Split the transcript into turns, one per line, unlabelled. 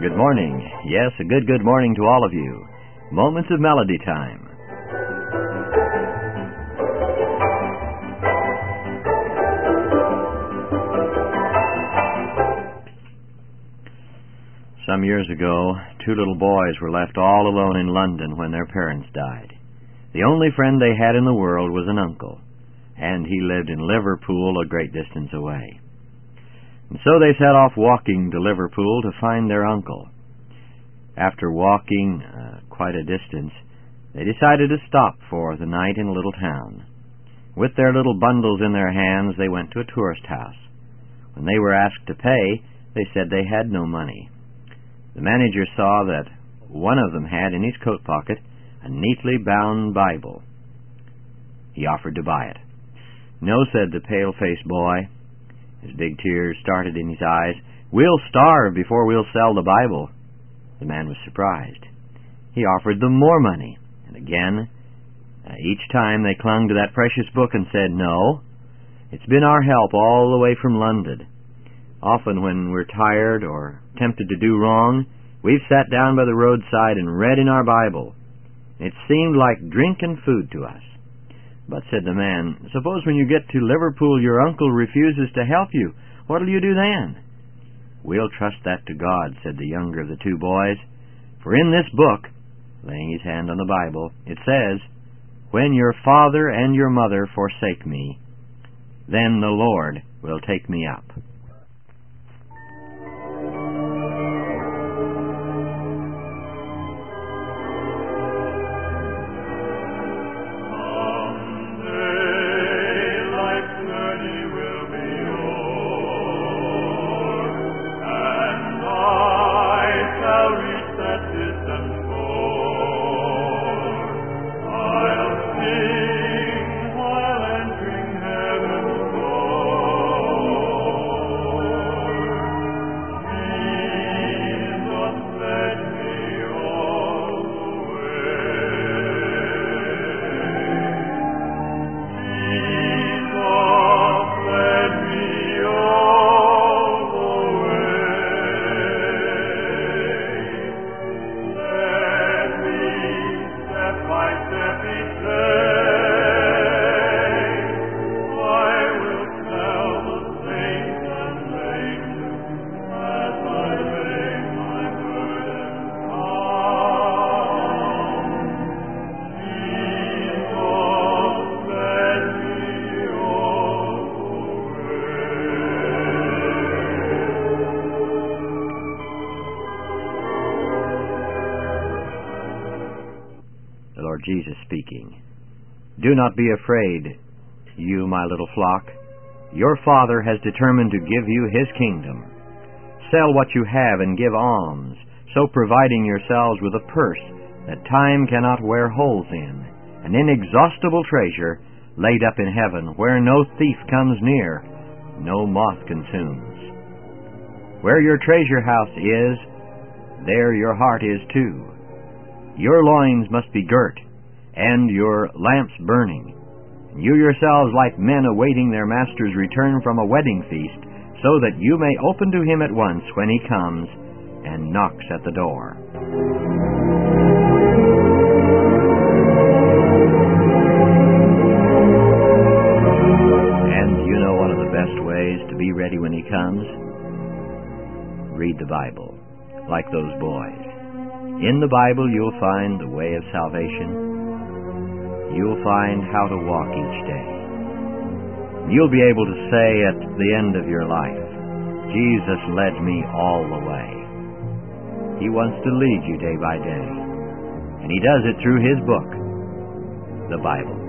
Good morning. Yes, a good morning to all of you. Moments of Melody time. Some years ago, two little boys were left all alone in London when their parents died. The only friend they had in the world was an uncle, and he lived in Liverpool, a great distance away. And so they set off walking to Liverpool to find their uncle. After walking quite a distance, they decided to stop for the night in a little town. With their little bundles in their hands, they went to a tourist house. When they were asked to pay, they said they had no money. The manager saw that one of them had in his coat pocket a neatly bound Bible. He offered to buy it. "No," said the pale-faced boy. His big tears started in his eyes. "We'll starve before we'll sell the Bible." The man was surprised. He offered them more money, and again, each time they clung to that precious book and said, "No, it's been our help all the way from London. Often when we're tired or tempted to do wrong, we've sat down by the roadside and read in our Bible. It seemed like drink and food to us." "But," said the man, "suppose when you get to Liverpool your uncle refuses to help you. What'll you do then?" "We'll trust that to God," said the younger of the two boys. "For in this book," laying his hand on the Bible, "it says, 'When your father and your mother forsake me, then the Lord will take me up.'" Lord Jesus speaking. "Do not be afraid, you my little flock. Your Father has determined to give you His kingdom. Sell what you have and give alms, so providing yourselves with a purse that time cannot wear holes in, an inexhaustible treasure laid up in heaven, where no thief comes near, no moth consumes. Where your treasure house is, there your heart is too. Your loins must be girt, and your lamps burning, and you yourselves like men awaiting their master's return from a wedding feast, so that you may open to him at once when he comes and knocks at the door." And you know one of the best ways to be ready when he comes? Read the Bible, like those boys. In the Bible you'll find the way of salvation. You'll find how to walk each day. You'll be able to say at the end of your life, "Jesus led me all the way." He wants to lead you day by day, and He does it through His book, the Bible.